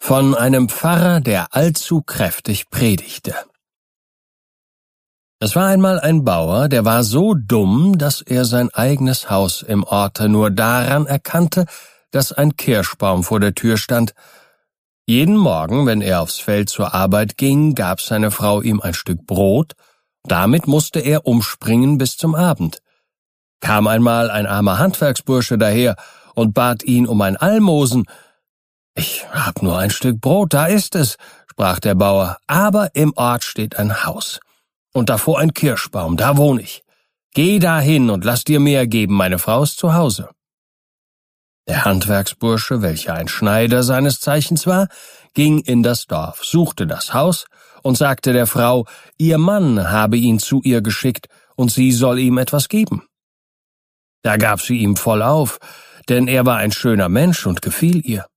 Von einem Pfarrer, der allzu kräftig predigte. Es war einmal ein Bauer, der war so dumm, dass er sein eigenes Haus im Orte nur daran erkannte, dass ein Kirschbaum vor der Tür stand. Jeden Morgen, wenn er aufs Feld zur Arbeit ging, gab seine Frau ihm ein Stück Brot, damit musste er umspringen bis zum Abend. Kam einmal ein armer Handwerksbursche daher und bat ihn um ein Almosen. »Ich hab nur ein Stück Brot, da ist es«, sprach der Bauer, »aber im Ort steht ein Haus. Und davor ein Kirschbaum, da wohn ich. Geh dahin und lass dir mehr geben, meine Frau ist zu Hause.« Der Handwerksbursche, welcher ein Schneider seines Zeichens war, ging in das Dorf, suchte das Haus und sagte der Frau, ihr Mann habe ihn zu ihr geschickt und sie soll ihm etwas geben. Da gab sie ihm voll auf, denn er war ein schöner Mensch und gefiel ihr.